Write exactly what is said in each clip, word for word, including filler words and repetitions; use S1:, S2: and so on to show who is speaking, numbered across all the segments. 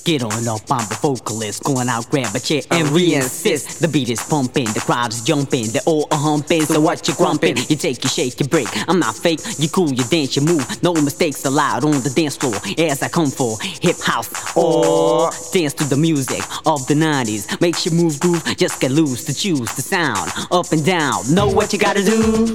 S1: Get on up, I'm the vocalist. Going out, grab a chair and re-insist. The beat is pumping, the crowd is jumping, they're all a humping. So what you grumping? You take, you shake, you break. I'm not fake, you cool, you dance, you move. No mistakes allowed on the dance floor. As I come for hip house or dance to the music of the nineties. Makes you move, groove, just get loose to choose the sound. Up and down, know what you gotta do.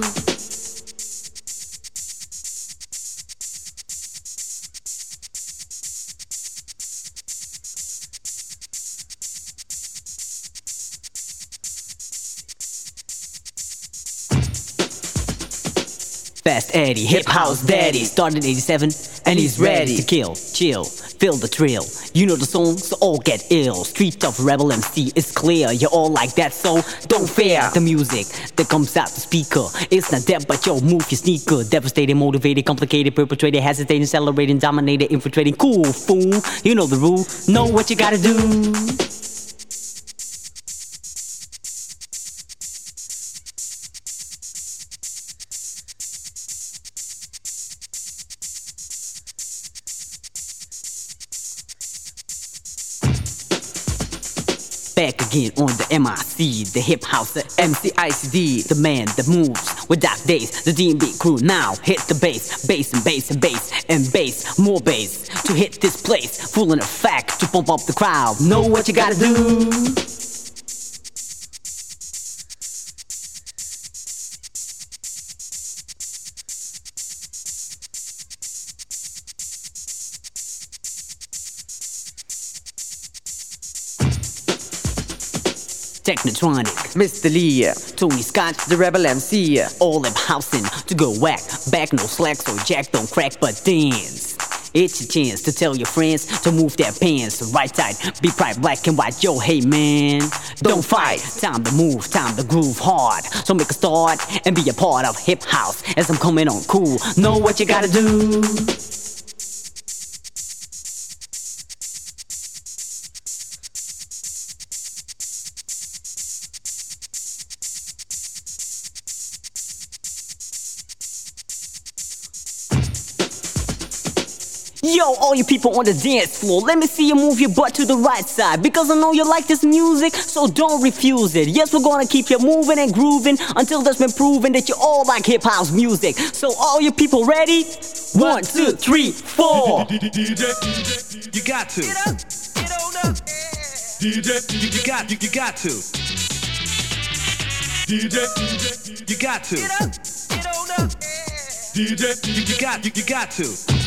S1: Fast Eddie, hip house daddy, started in eighty-seven and he's ready to kill, chill, feel the thrill. You know the song, so all get ill. Street Tough Rebel M C, it's clear, you're all like that, so don't fear. The music that comes out the speaker, it's not that, but yo, move your sneaker. Devastating, motivated, complicated, perpetrated, hesitating, accelerating, dominated, infiltrating. Cool, fool, you know the rule, know what you gotta do. Back again on the M I C, the hip house, the M C I C D, the man that moves with dark days, the D and B crew. Now hit the bass, bass and bass and bass and bass, more bass to hit this place, full in effect to pump up the crowd. Know what you gotta do. Technotronic, Mister Lee, Tony Scott, the Rebel M C, all hip housing to go whack. Back no slack, so Jack don't crack but dance. It's your chance to tell your friends to move their pants right side, be pride, black and white. Yo, hey man, don't fight. Time to move, time to groove hard. So make a start and be a part of hip house as I'm coming on cool. Know what you gotta do. Yo, all you people on the dance floor, let me see you move your butt to the right side, because I know you like this music, so don't refuse it. Yes, we're gonna keep you moving and grooving until there's been proven that you all like hip house music. So all you people ready? One, two, three, four.
S2: D J, you got to.
S3: Get up, get on up.
S2: D J, you got, you, you got to. D J, you got to.
S3: Get up, get on up.
S2: D J, you, you got, you, you got to.